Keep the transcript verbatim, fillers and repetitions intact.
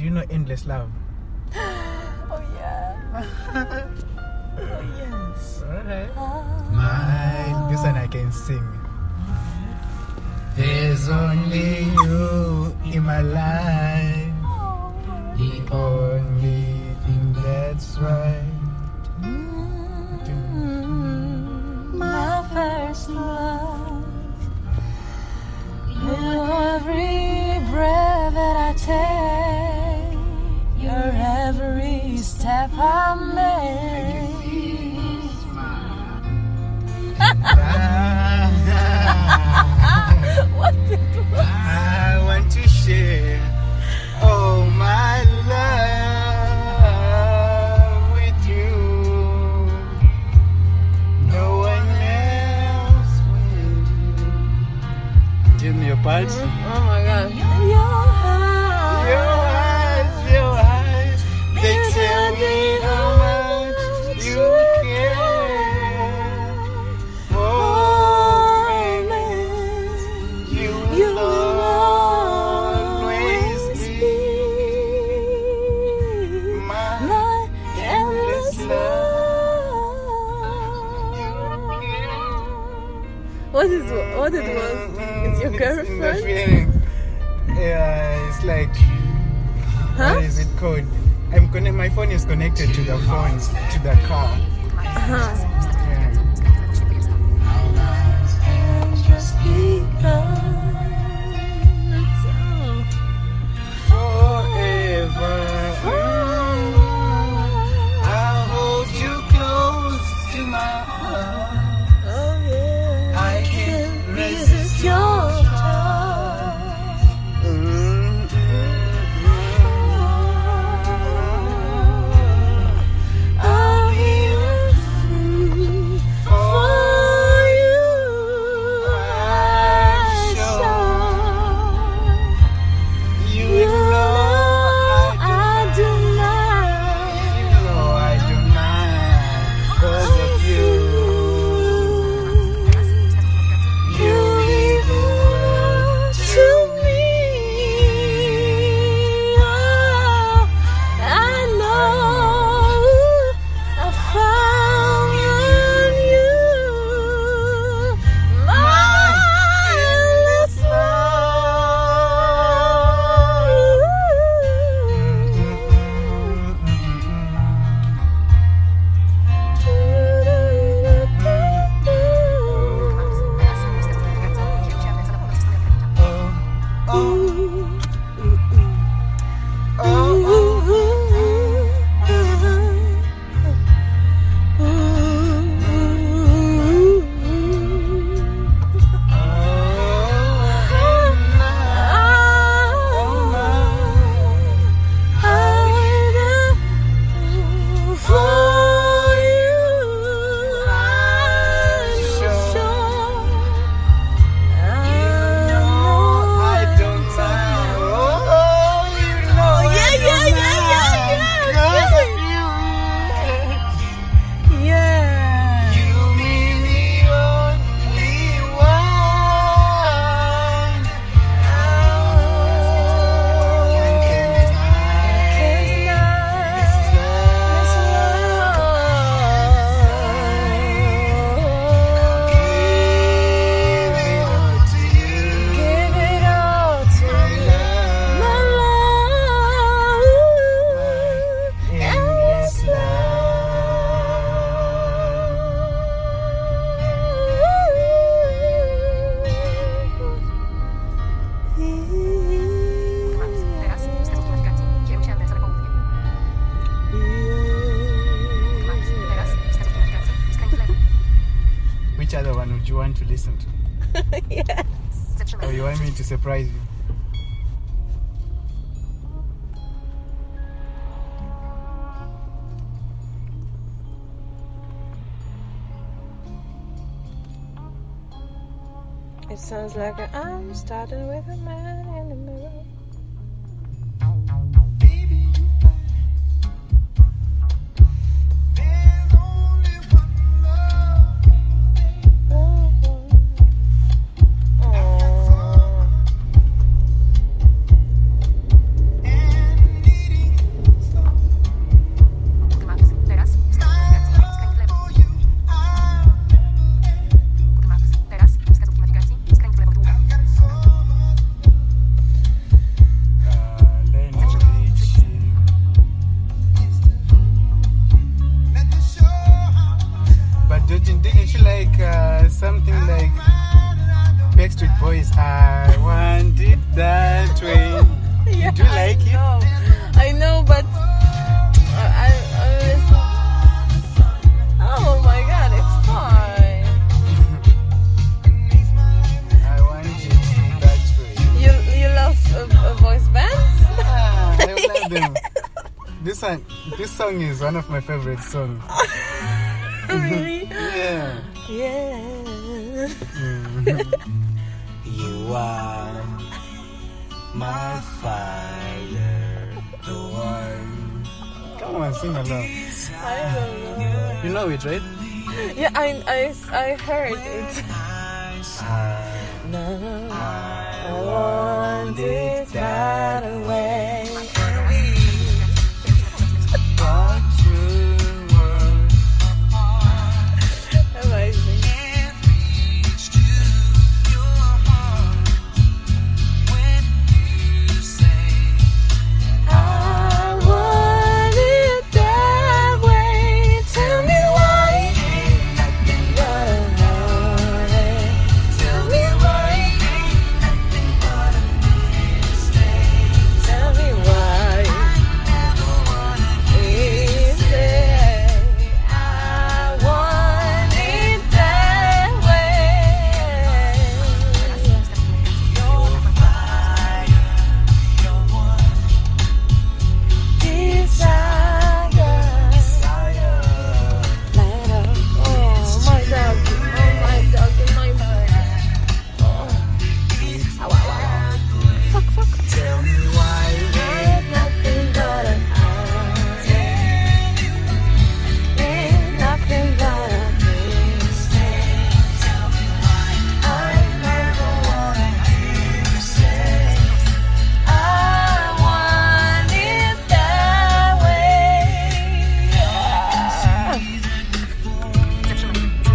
Do you know Endless Love? Oh yeah. Oh yes. Alright. My, this one I can sing. There's only you in my life, the only thing that's right. Mm-hmm. My first love. You're every breath that I take. You're every step I make. What did you I want to share all my love with you. No one else will do. Give me your pulse. Oh my God. Your eyes, Your eyes, your eyes, they tell me how much you care for me. You will always be my endless love. What is what it was? It's your It's in the girlfriend? feeling. Yeah, it's like, Huh? what is it called? I'm connect. My phone is connected to the phone to the car. Uh-huh. Yeah. Just because Forever, I'll hold you close to my heart. oh yeah, I can't resist your touch. I'll be free for you. I You You know know I I do not. You know I do not, 'cause of you. You leave the world To me, oh, I know I found you, my endless Which other one would you want to listen to? Yes. Or you want me to surprise you? It sounds like I'm starting with a man in the mirror. them. This one, this song is one of my favorite songs. Really? Yeah. Yeah. You are my fire, the one. Come on, sing along. I don't know. You know it, right? Yeah, I, I, I heard it. I, No, I want it bad.